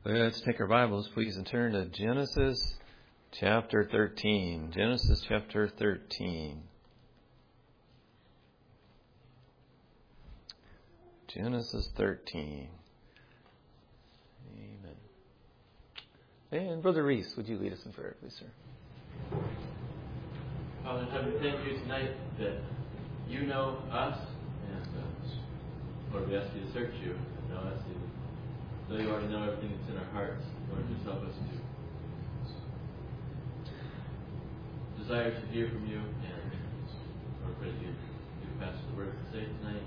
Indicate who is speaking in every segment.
Speaker 1: Let's take our Bibles, please, and turn to Genesis chapter 13. Genesis chapter 13. Genesis 13. Amen. And Brother Reese, would you lead us in prayer, please, sir?
Speaker 2: Father in heaven, thank you tonight that you know us, and Lord, we ask you to search you and know us. Though you already know everything that's in our hearts, Lord, just help us to desire to hear from you, and Lord, pray that you pass the word to say tonight.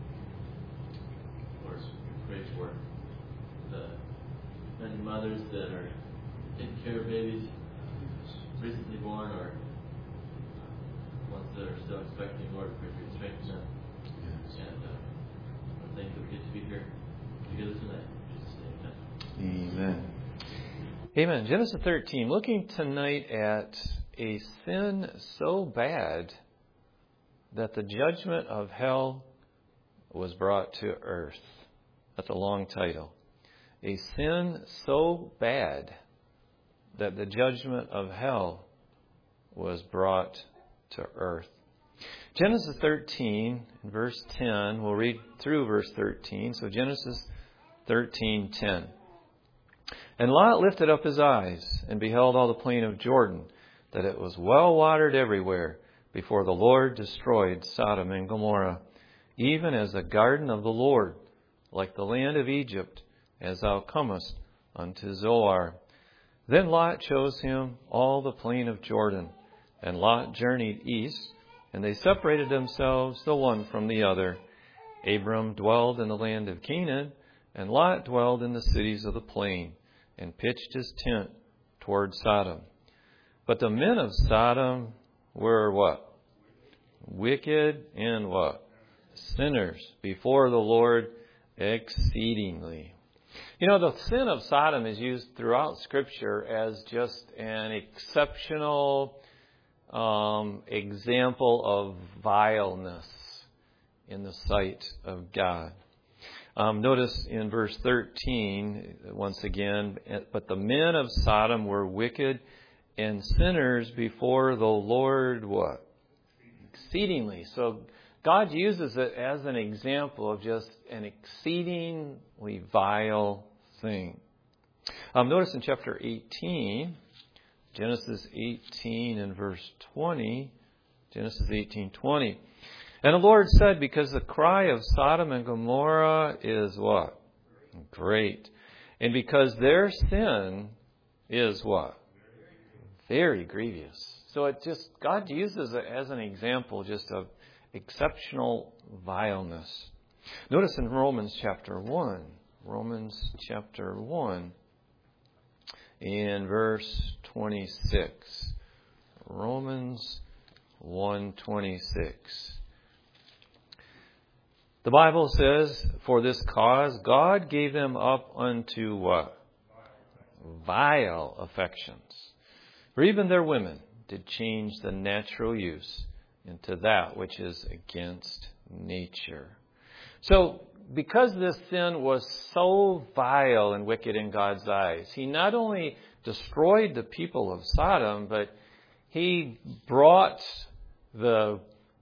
Speaker 2: Lord, we pray for the many mothers that are taking care of babies recently born or ones that are still expecting. Lord, pray for you to strengthen them. Yes. And Lord, thank you that we get to be here together tonight.
Speaker 1: Amen. Amen. Genesis 13. Looking tonight at a sin so bad that the judgment of hell was brought to earth. That's a long title. A sin so bad that the judgment of hell was brought to earth. Genesis 13, verse 10. We'll read through verse 13. So Genesis 13:10. And Lot lifted up his eyes and beheld all the plain of Jordan, that it was well watered everywhere, before the Lord destroyed Sodom and Gomorrah, even as the garden of the Lord, like the land of Egypt, as thou comest unto Zoar. Then Lot chose him all the plain of Jordan, and Lot journeyed east, and they separated themselves the one from the other. Abram dwelled in the land of Canaan, and Lot dwelled in the cities of the plain, and pitched his tent toward Sodom. But the men of Sodom were what? Wicked and what? Sinners before the Lord exceedingly. You know, the sin of Sodom is used throughout Scripture as just an exceptional example of vileness in the sight of God. Notice in verse 13, once again, but the men of Sodom were wicked and sinners before the Lord, what? Exceedingly. So God uses it as an example of just an exceedingly vile thing. Notice in chapter 18, Genesis 18 and verse 20, Genesis 18:20. And the Lord said, because the cry of Sodom and Gomorrah is what? Great. And because their sin is what? Very grievous. So it just, God uses it as an example just of exceptional vileness. Notice in Romans chapter 1. Romans chapter 1 in verse 26. Romans 1:26. The Bible says, for this cause God gave them up unto what? Vile affections. For even their women did change the natural use into that which is against nature. So, because this sin was so vile and wicked in God's eyes, He not only destroyed the people of Sodom, but He brought the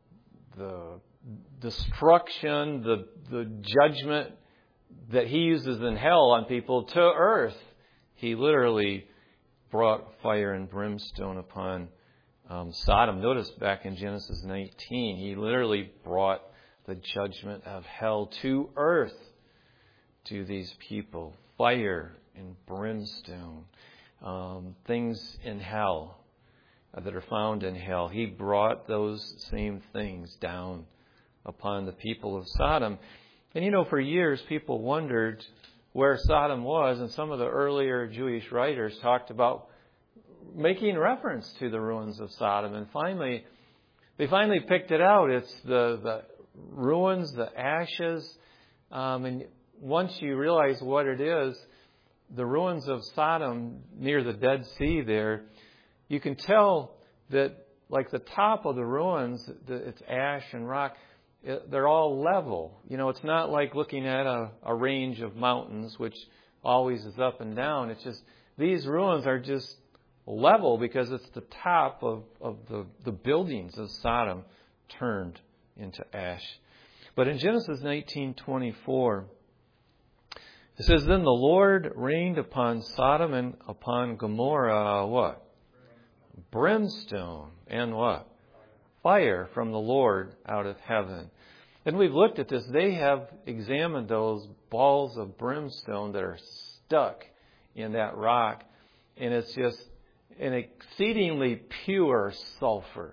Speaker 1: destruction, the judgment that He uses in hell on people to earth. He literally brought fire and brimstone upon Sodom. Notice back in Genesis 19, He literally brought the judgment of hell to earth to these people. Fire and brimstone, things in hell that are found in hell. He brought those same things down upon the people of Sodom. And you know, for years people wondered where Sodom was, and some of the earlier Jewish writers talked about making reference to the ruins of Sodom. And they finally picked it out. It's the ruins, the ashes. And once you realize what it is, the ruins of Sodom near the Dead Sea there, you can tell that like the top of the ruins, it's ash and rock. They're all level. You know, it's not like looking at a range of mountains, which always is up and down. It's just, these ruins are just level because it's the top of the buildings of Sodom turned into ash. But in Genesis 19:24, it says, Then the Lord rained upon Sodom and upon Gomorrah what? Brimstone and what? Fire from the Lord out of heaven. And we've looked at this. They have examined those balls of brimstone that are stuck in that rock. And it's just an exceedingly pure sulfur.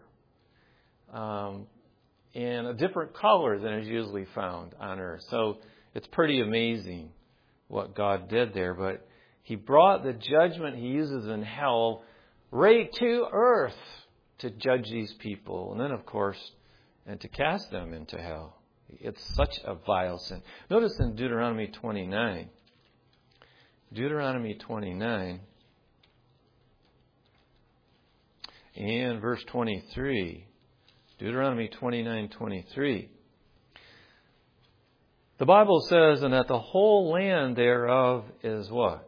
Speaker 1: And a different color than is usually found on earth. So it's pretty amazing what God did there. But He brought the judgment He uses in hell right to earth to judge these people. And then, of course, and to cast them into hell. It's such a vile sin. Notice in Deuteronomy 29. Deuteronomy 29 and verse 23. Deuteronomy 29:23. The Bible says, And that the whole land thereof is what?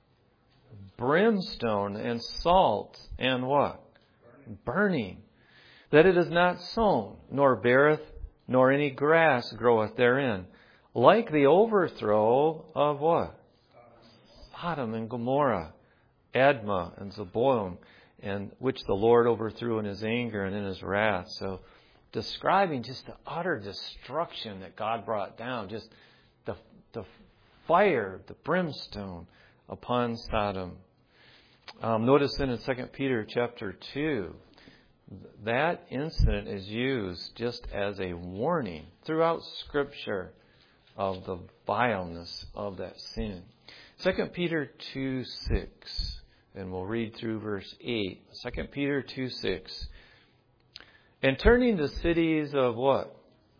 Speaker 1: Brimstone and salt and what? Burning. That it is not sown, nor beareth, nor any grass groweth therein. Like the overthrow of what? Sodom and Gomorrah, Admah and Zeboim, and which the Lord overthrew in His anger and in His wrath. So describing just the utter destruction that God brought down, just the fire, the brimstone upon Sodom. Notice then in 2 Peter chapter 2, that incident is used just as a warning throughout Scripture of the vileness of that sin. 2 Peter 2:6, and we'll read through verse 8. 2 Peter 2:6. And turning the cities of what?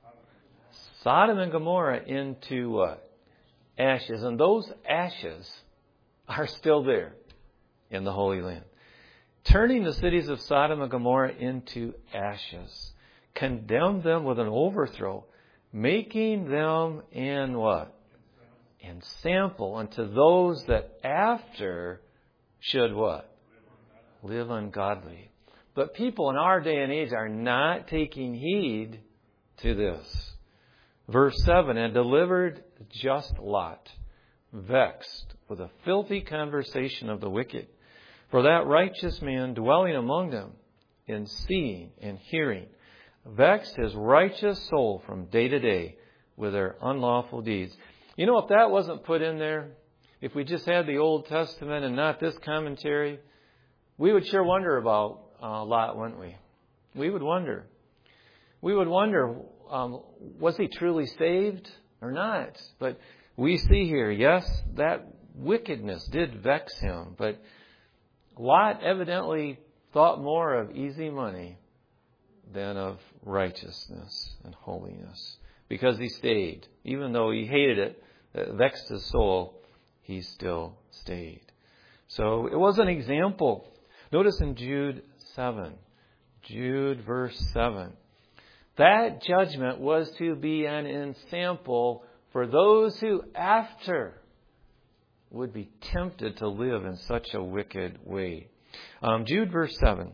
Speaker 1: Sodom and Gomorrah into what? Ashes. And those ashes are still there in the Holy Land. Turning the cities of Sodom and Gomorrah into ashes. Condemn them with an overthrow, making them in what? In sample unto those that after should what? Live ungodly. But people in our day and age are not taking heed to this. Verse 7, And delivered just Lot, vexed with a filthy conversation of the wicked. For that righteous man dwelling among them, in seeing and hearing, vexed his righteous soul from day to day with their unlawful deeds. You know, if that wasn't put in there, if we just had the Old Testament and not this commentary, we would sure wonder about Lot, wouldn't we? We would wonder. We would wonder, was he truly saved or not? But we see here, yes, that wickedness did vex him, but Lot evidently thought more of easy money than of righteousness and holiness. Because he stayed. Even though he hated it, it vexed his soul, he still stayed. So it was an example. Notice in Jude 7. Jude verse 7. That judgment was to be an ensample for those who after would be tempted to live in such a wicked way. Jude verse 7.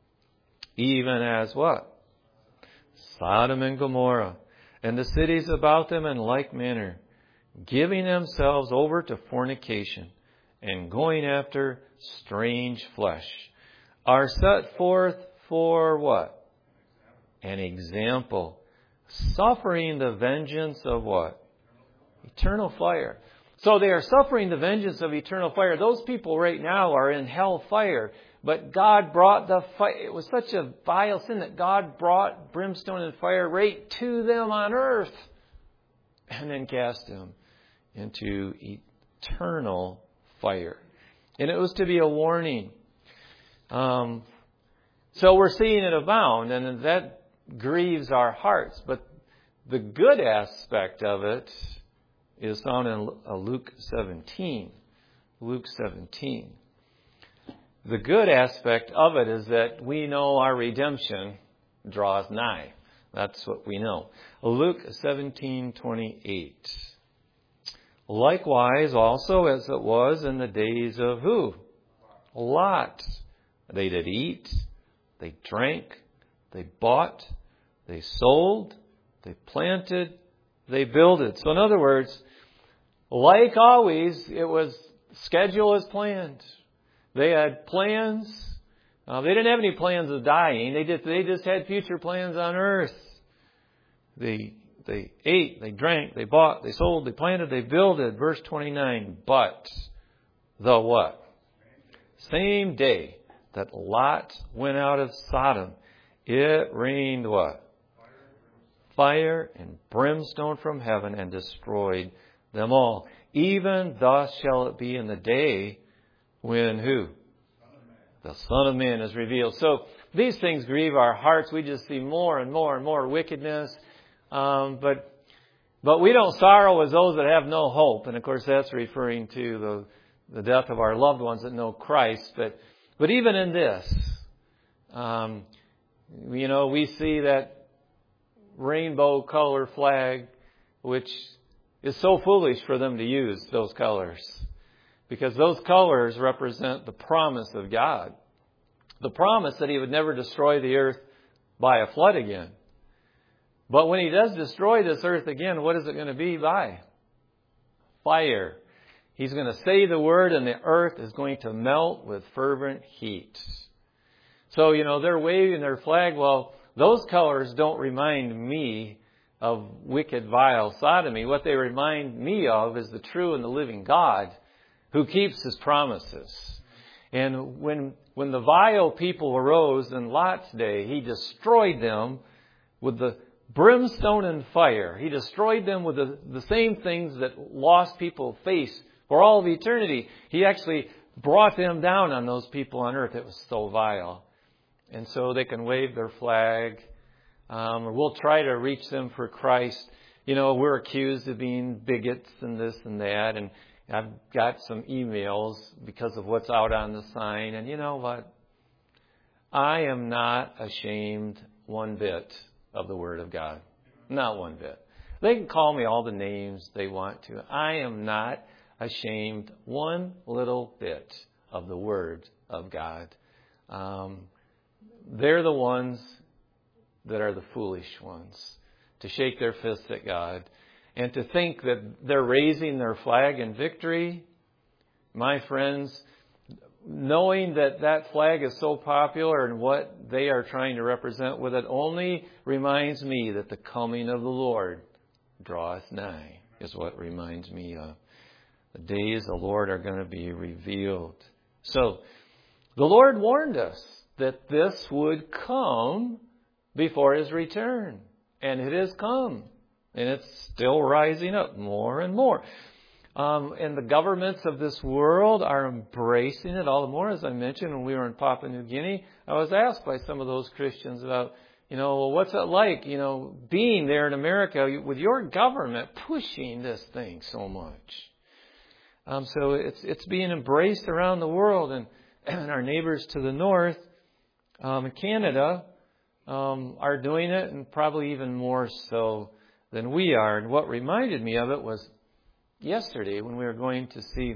Speaker 1: Even as what? Sodom and Gomorrah, and the cities about them in like manner, giving themselves over to fornication, and going after strange flesh, are set forth for what? An example. Suffering the vengeance of what? Eternal fire. So they are suffering the vengeance of eternal fire. Those people right now are in hell fire. But God brought the fire. It was such a vile sin that God brought brimstone and fire right to them on earth. And then cast them into eternal fire. And it was to be a warning. So we're seeing it abound. And that grieves our hearts. But the good aspect of it is found in Luke 17. Luke 17. The good aspect of it is that we know our redemption draws nigh. That's what we know. Luke 17:28. Likewise also as it was in the days of who? Lot. They did eat, they drank, they bought, they sold, they planted, they builded. So in other words, like always, it was schedule as planned. They had plans. They didn't have any plans of dying. They just had future plans on earth. They ate, they drank, they bought, they sold, they planted, they builded. Verse 29. But the what? Same day that Lot went out of Sodom, it rained what? Fire and brimstone from heaven and destroyed them all. Even thus shall it be in the day when who? The Son of Man is revealed. So these things grieve our hearts. We just see more and more and more wickedness. But we don't sorrow as those that have no hope. And of course that's referring to the death of our loved ones that know Christ. But even in this, we see that rainbow color flag, which is so foolish for them to use those colors. Because those colors represent the promise of God. The promise that He would never destroy the earth by a flood again. But when He does destroy this earth again, what is it going to be by? Fire. He's going to say the word and the earth is going to melt with fervent heat. So, they're waving their flag. Well, those colors don't remind me of wicked, vile sodomy. What they remind me of is the true and the living God who keeps His promises. And when the vile people arose in Lot's day, he destroyed them with the brimstone and fire. He destroyed them with the same things that lost people face for all of eternity. He actually brought them down on those people on earth. It was so vile. And so they can wave their flag. Or we'll try to reach them for Christ. We're accused of being bigots and this and that. And I've got some emails because of what's out on the sign. And you know what? I am not ashamed one bit of the Word of God. Not one bit. They can call me all the names they want to. I am not ashamed one little bit of the Word of God. They're the ones that are the foolish ones, to shake their fists at God and to think that they're raising their flag in victory. My friends, knowing that flag is so popular and what they are trying to represent with it only reminds me that the coming of the Lord draweth nigh, is what reminds me of. The days of the Lord are going to be revealed. So, the Lord warned us that this would come before His return. And it has come. And it's still rising up more and more. And the governments of this world are embracing it all the more. As I mentioned, when we were in Papua New Guinea, I was asked by some of those Christians about, what's it like, being there in America with your government pushing this thing so much. So it's being embraced around the world. And our neighbors to the north, in Canada, are doing it, and probably even more so than we are. And what reminded me of it was yesterday when we were going to see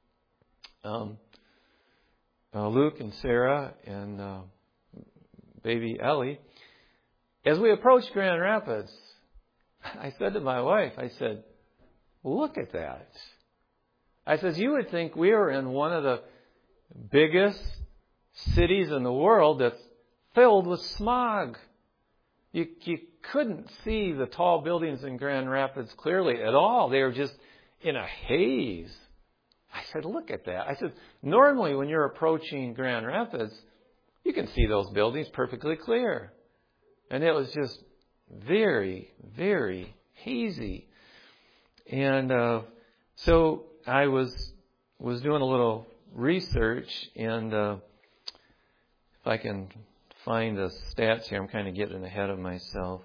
Speaker 1: Luke and Sarah and baby Ellie. As we approached Grand Rapids, I said to my wife, I said, look at that. I said, you would think we were in one of the biggest cities in the world that's filled with smog. You couldn't see the tall buildings in Grand Rapids clearly at all. They were just in a haze. I said, look at that. I said, normally when you're approaching Grand Rapids, you can see those buildings perfectly clear. And it was just very, very hazy. And so I was doing a little research, and if I can find the stats here, I'm kind of getting ahead of myself.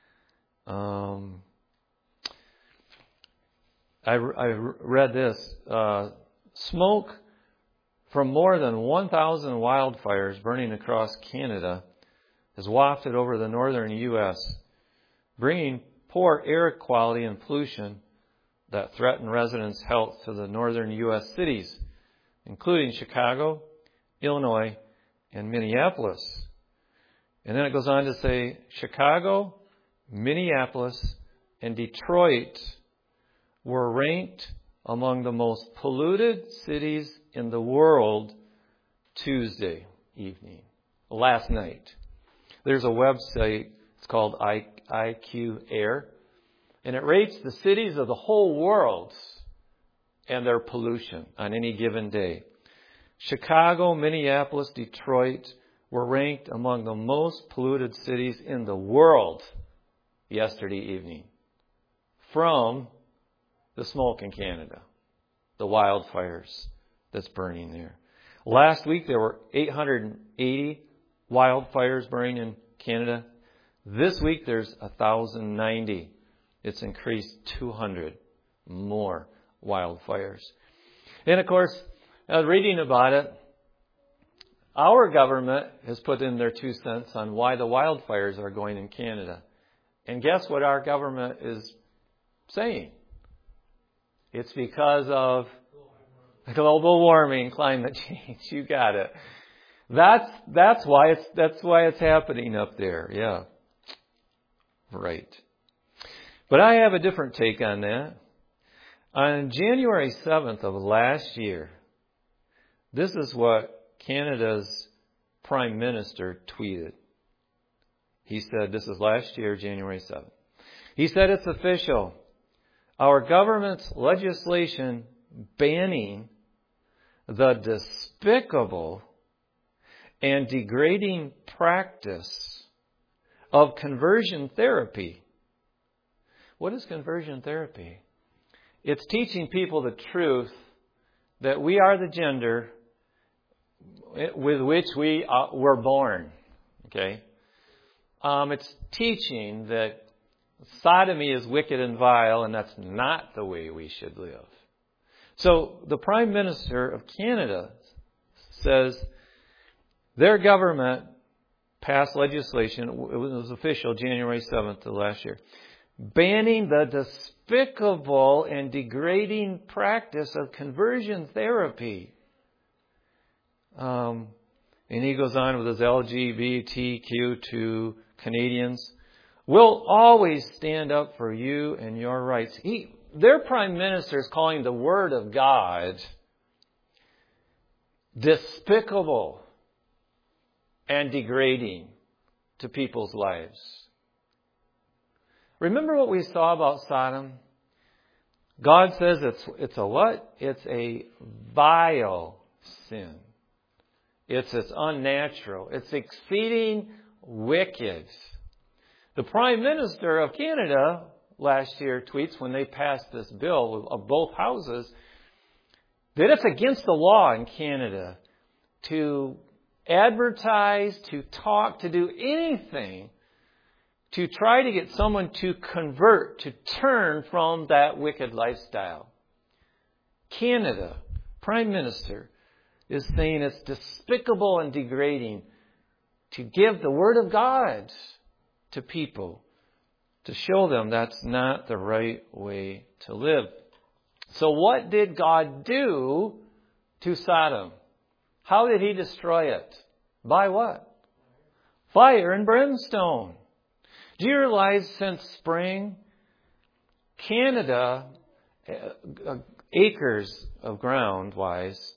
Speaker 1: I read this. Smoke from more than 1,000 wildfires burning across Canada has wafted over the northern U.S., bringing poor air quality and pollution that threaten residents' health to the northern U.S. cities, including Chicago, Illinois, and Minneapolis. And then it goes on to say Chicago, Minneapolis, and Detroit were ranked among the most polluted cities in the world Tuesday evening, last night. There's a website, it's called IQ Air, and it rates the cities of the whole world and their pollution on any given day. Chicago, Minneapolis, Detroit were ranked among the most polluted cities in the world yesterday evening from the smoke in Canada, the wildfires that's burning there. Last week there were 880 wildfires burning in Canada. This week there's 1,090. It's increased 200 more wildfires. And of course, I was reading about it. Our government has put in their 2 cents on why the wildfires are going in Canada. And guess what our government is saying? It's because of global warming, climate change. You got it. That's why it's happening up there. Yeah. Right. But I have a different take on that. On January 7th of last year, this is what Canada's Prime Minister tweeted. He said, this is last year, January 7th. He said, it's official. Our government's legislation banning the despicable and degrading practice of conversion therapy. What is conversion therapy? It's teaching people the truth that we are the gender with which we were born. Okay? It's teaching that sodomy is wicked and vile, and that's not the way we should live. So the Prime Minister of Canada says their government passed legislation, it was official January 7th of last year, banning the despicable and degrading practice of conversion therapy. And he goes on with his LGBTQ to Canadians. We'll always stand up for you and your rights. Their Prime Minister is calling the Word of God despicable and degrading to people's lives. Remember what we saw about Sodom? God says it's a what? It's a vile sin. It's unnatural. It's exceeding wicked. The Prime Minister of Canada last year tweets when they passed this bill of both houses that it's against the law in Canada to advertise, to talk, to do anything to try to get someone to convert, to turn from that wicked lifestyle. Canada, Prime Minister, is saying it's despicable and degrading to give the Word of God to people, to show them that's not the right way to live. So what did God do to Sodom? How did He destroy it? By what? Fire and brimstone. Do you realize since spring, Canada, acres of ground wise,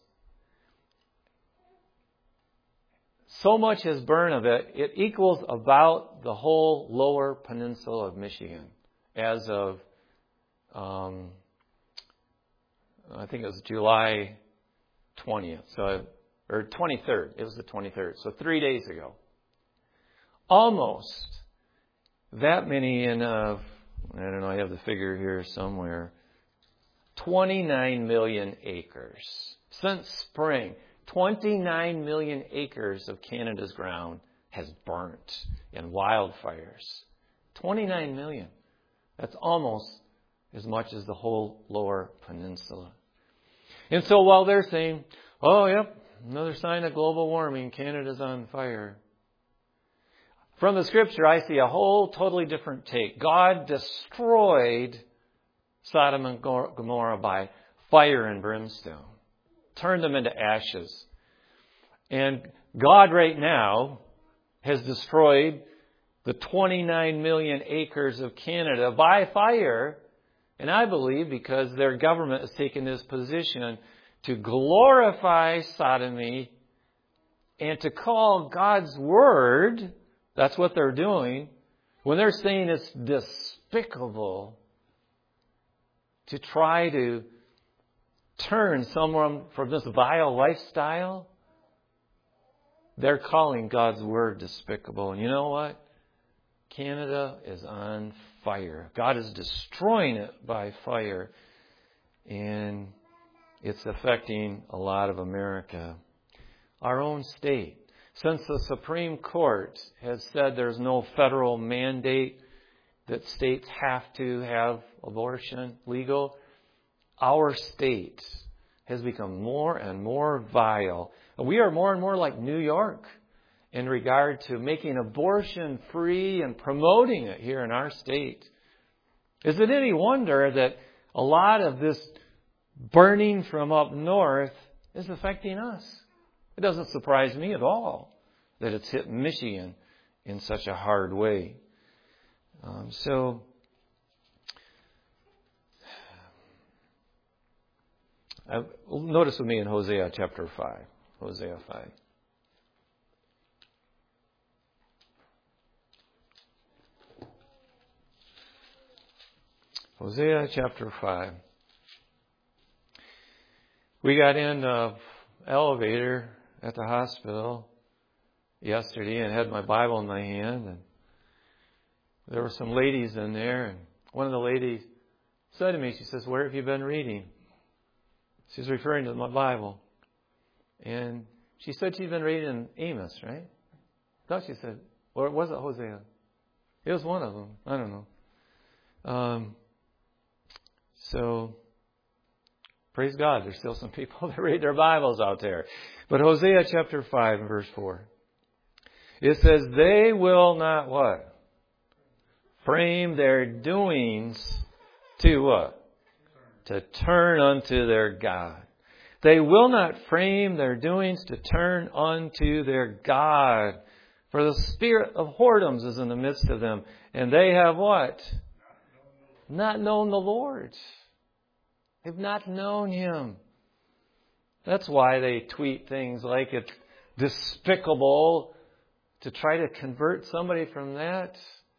Speaker 1: so much has burned of it, it equals about the whole lower peninsula of Michigan as of, I think it was July 20th, or 23rd. It was the 23rd, so 3 days ago. Almost that many in, I don't know, I have the figure here somewhere, 29 million acres. Since spring, 29 million acres of Canada's ground has burnt in wildfires. 29 million. That's almost as much as the whole lower peninsula. And so while they're saying, oh, yep, another sign of global warming, Canada's on fire. From the Scripture, I see a whole totally different take. God destroyed Sodom and Gomorrah by fire and brimstone. Turned them into ashes. And God right now has destroyed the 29 million acres of Canada by fire. And I believe because their government has taken this position to glorify sodomy and to call God's word, that's what they're doing, when they're saying it's despicable to try to turn someone from this vile lifestyle, they're calling God's word despicable. And you know what? Canada is on fire. God is destroying it by fire. And it's affecting a lot of America. Our own state. Since the Supreme Court has said there's no federal mandate that states have to have abortion legal, our state has become more and more vile. We are more and more like New York in regard to making abortion free and promoting it here in our state. Is it any wonder that a lot of this burning from up north is affecting us? It doesn't surprise me at all that it's hit Michigan in such a hard way. Notice with me in Hosea chapter 5. Hosea 5. Hosea chapter 5. We got in an elevator at the hospital yesterday and had my Bible in my hand. And there were some ladies in there. And one of the ladies said to me, she says, "Where have you been reading?" She's referring to my Bible. And she said she'd been reading in Amos, right? I thought she said, or was it Hosea? It was one of them. I don't know. So, praise God, there's still some people that read their Bibles out there. But Hosea chapter 5 and verse 4. It says, they will not what? Frame their doings to what? To turn unto their God. They will not frame their doings to turn unto their God. For the spirit of whoredoms is in the midst of them. And they have what? Not known the Lord. They've not known Him. That's why they tweet things like it's despicable to try to convert somebody from that.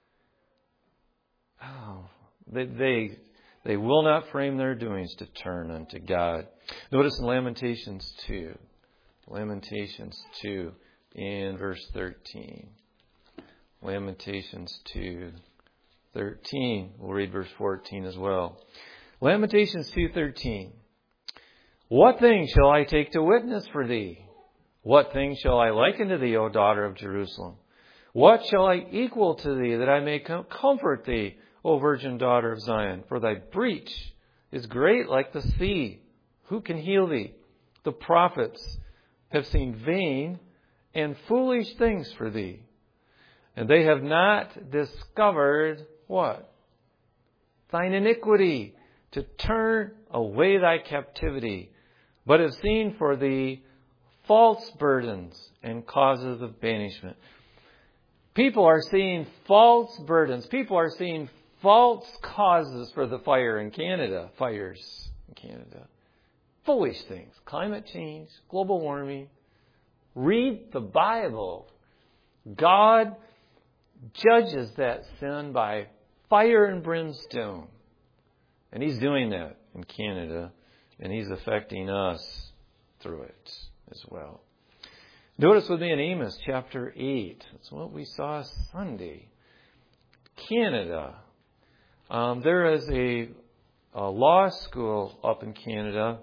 Speaker 1: Oh, they will not frame their doings to turn unto God. Notice in Lamentations 2. Lamentations 2 in verse 13. Lamentations 2:13. We'll read verse 14 as well. Lamentations 2:13. What thing shall I take to witness for thee? What thing shall I liken to thee, O daughter of Jerusalem? What shall I equal to thee, that I may comfort thee, O virgin daughter of Zion? For thy breach is great like the sea. Who can heal thee? The prophets have seen vain and foolish things for thee. And they have not discovered what? Thine iniquity, to turn away thy captivity, but have seen for thee false burdens and causes of banishment. People are seeing false burdens. People are seeing false causes for the fires in Canada. Foolish things. Climate change, global warming. Read the Bible. God judges that sin by fire and brimstone. And He's doing that in Canada. And He's affecting us through it as well. Notice with me in Amos chapter 8. That's what we saw Sunday. Canada. There is a law school up in Canada.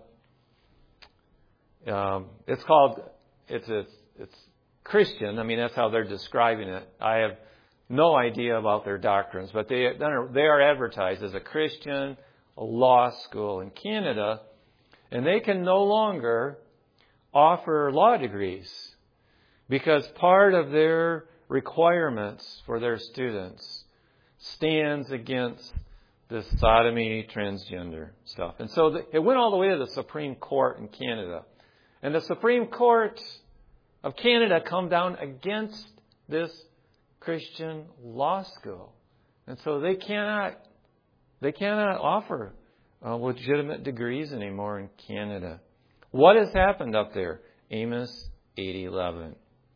Speaker 1: It's Christian. I mean, that's how they're describing it. I have no idea about their doctrines, but they are advertised as a Christian law school in Canada, and they can no longer offer law degrees because part of their requirements for their students stands against this sodomy, transgender stuff. And so it went all the way to the Supreme Court in Canada. And the Supreme Court of Canada come down against this Christian law school. And so they cannot offer legitimate degrees anymore in Canada. What has happened up there? Amos 8:11.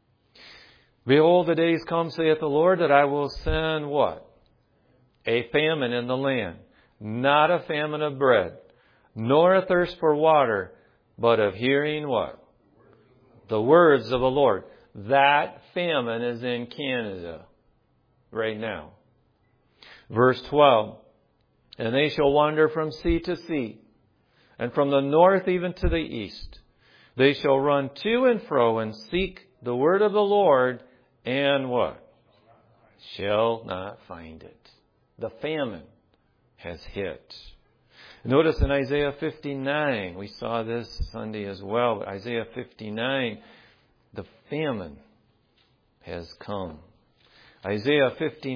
Speaker 1: Behold, the days come, saith the Lord, that I will send what? A famine in the land, not a famine of bread, nor a thirst for water, but of hearing what? The words of the Lord. That famine is in Canada right now. Verse 12. And they shall wander from sea to sea, and from the north even to the east. They shall run to and fro and seek the word of the Lord, and what? Shall not find it. The famine has hit. Notice in Isaiah 59, we saw this Sunday as well, but Isaiah 59, the famine has come. Isaiah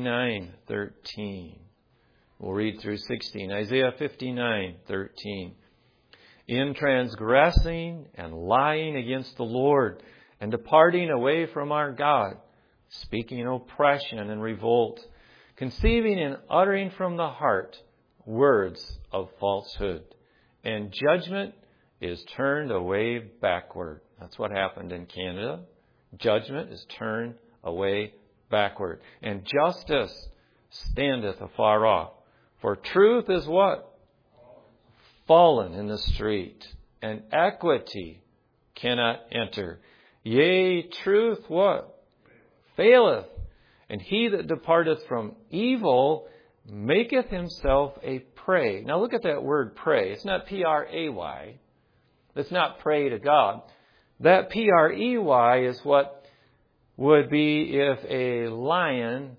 Speaker 1: 59:13. We'll read through 16. Isaiah 59:13. In transgressing and lying against the Lord and departing away from our God, speaking oppression and revolt, conceiving and uttering from the heart words of falsehood, and judgment is turned away backward. That's what happened in Canada. Judgment is turned away backward. And justice standeth afar off. For truth is what? Fallen in the street, and equity cannot enter. Yea, truth what? Faileth. And he that departeth from evil maketh himself a prey. Now look at that word prey. It's not P-R-A-Y. It's not pray to God. That P-R-E-Y is what would be if a lion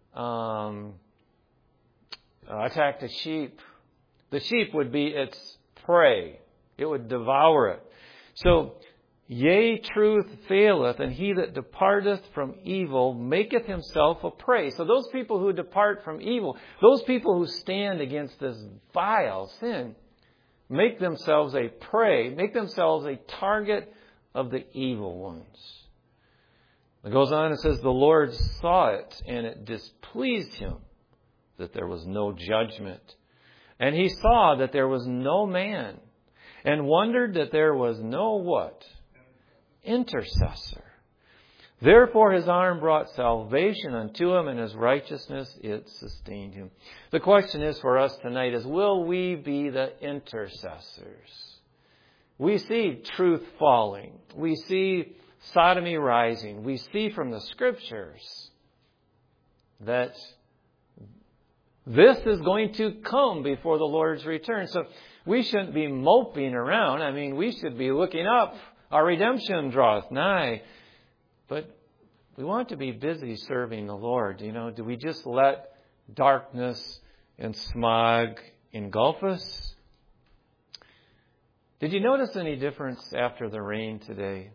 Speaker 1: attacked a sheep. The sheep would be its prey. It would devour it. So, yea, truth faileth, and he that departeth from evil maketh himself a prey. So those people who depart from evil, those people who stand against this vile sin, make themselves a prey, make themselves a target of the evil ones. It goes on and says, the Lord saw it, and it displeased him that there was no judgment. And he saw that there was no man, and wondered that there was no what? Intercessor. Therefore his arm brought salvation unto him, and his righteousness it sustained him. The question is for us tonight is, will we be the intercessors? We see truth falling. We see sodomy rising. We see from the Scriptures that this is going to come before the Lord's return. So we shouldn't be moping around. I mean, we should be looking up. Our redemption draweth nigh. But we want to be busy serving the Lord. You know, do we just let darkness and smog engulf us? Did you notice any difference after the rain today?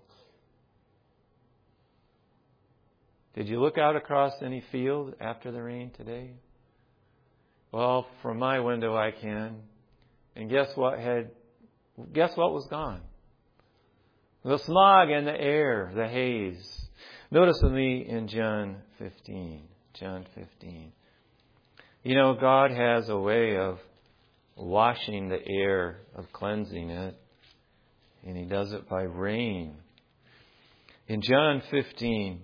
Speaker 1: Did you look out across any field after the rain today? Well, from my window I can. And guess what was gone? The smog in the air, the haze. Notice with me in John 15. John 15. You know, God has a way of washing the air, of cleansing it. And He does it by rain. In John 15,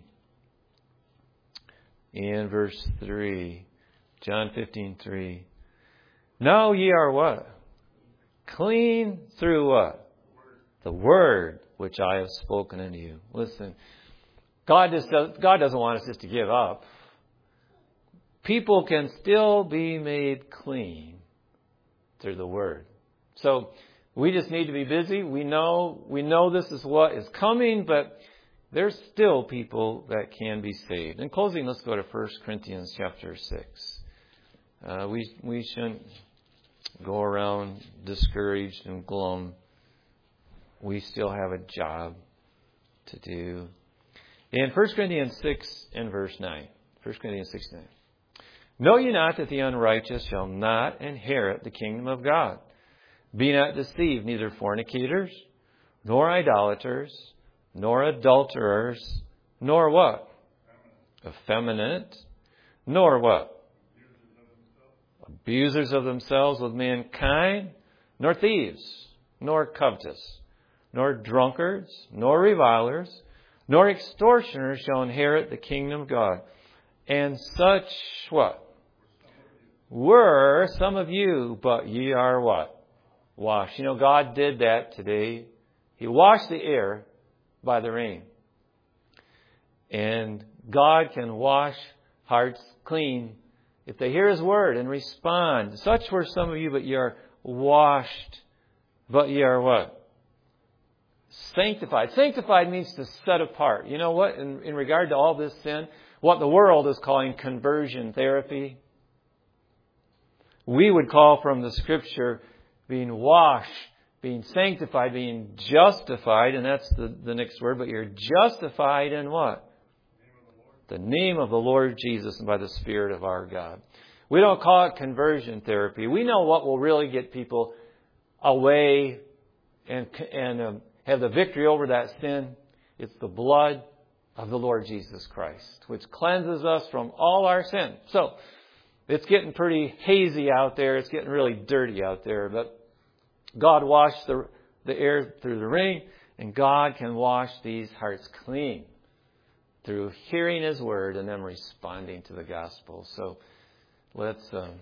Speaker 1: in verse 3, John 15:3. Now ye are what? Clean through what? The word which I have spoken unto you. Listen, God doesn't want us just to give up. People can still be made clean through the word. So we just need to be busy. We know this is what is coming, but there's still people that can be saved. In closing, let's go to 1 Corinthians chapter 6. We shouldn't go around discouraged and glum. We still have a job to do. In 1 Corinthians 6 and verse 9. 1 Corinthians 6:9. Know ye not that the unrighteous shall not inherit the kingdom of God? Be not deceived, neither fornicators, nor idolaters, nor adulterers, nor what? Effeminate, nor what? Abusers of themselves with mankind, nor thieves, nor covetous, nor drunkards, nor revilers, nor extortioners shall inherit the kingdom of God. And such, what? Were some of you, but ye are what? Washed. You know, God did that today. He washed the air by the rain. And God can wash hearts clean if they hear His word and respond. Such were some of you, but ye are washed. But ye are what? Sanctified. Sanctified means to set apart. You know what? In regard to all this sin, what the world is calling conversion therapy, we would call from the Scripture being washed, being sanctified, being justified, and that's the next word, but you're justified in what? The name of the Lord Jesus and by the Spirit of our God. We don't call it conversion therapy. We know what will really get people away and have the victory over that sin. It's the blood of the Lord Jesus Christ, which cleanses us from all our sin. So, it's getting pretty hazy out there. It's getting really dirty out there. But God washed the air through the rain, and God can wash these hearts clean through hearing His word and then responding to the gospel. So let's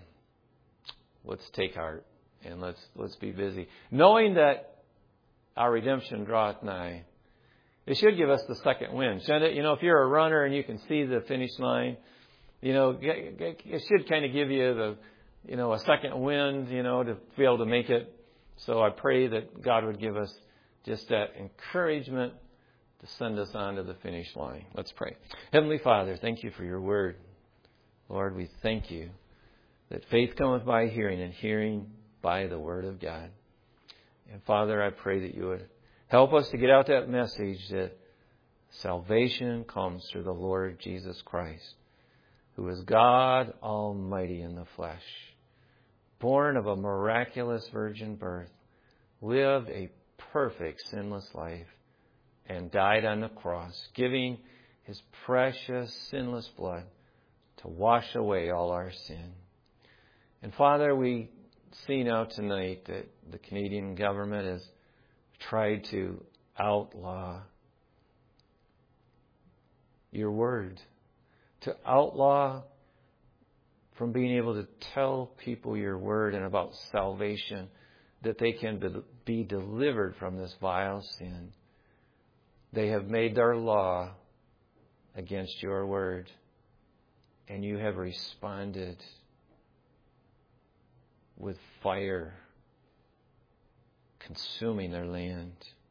Speaker 1: take heart and let's be busy, knowing that our redemption draweth nigh. It should give us the second wind, shouldn't it? You know, if you're a runner and you can see the finish line, you know, it should kind of give you a second wind, to be able to make it. So I pray that God would give us just that encouragement to send us on to the finish line. Let's pray. Heavenly Father, thank you for your word. Lord, we thank you that faith cometh by hearing, and hearing by the word of God. And Father, I pray that you would help us to get out that message that salvation comes through the Lord Jesus Christ, who is God Almighty in the flesh, born of a miraculous virgin birth, lived a perfect sinless life, and died on the cross, giving His precious sinless blood to wash away all our sin. And Father, we see now tonight that the Canadian government has tried to outlaw your word, to outlaw from being able to tell people your word and about salvation, that they can be delivered from this vile sin. They have made their law against your word, and you have responded with fire consuming their land.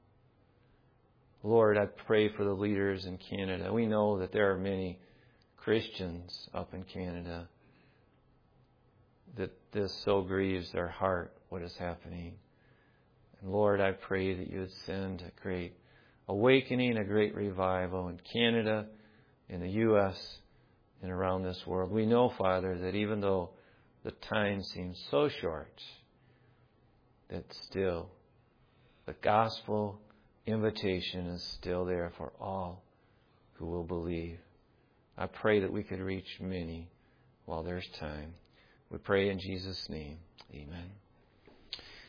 Speaker 1: Lord, I pray for the leaders in Canada. We know that there are many Christians up in Canada that this so grieves their heart, what is happening. And Lord, I pray that you would send a great awakening, a great revival in Canada, in the U.S., and around this world. We know, Father, that even though the time seems so short, that still the gospel invitation is still there for all who will believe. I pray that we could reach many while there's time. We pray in Jesus' name. Amen.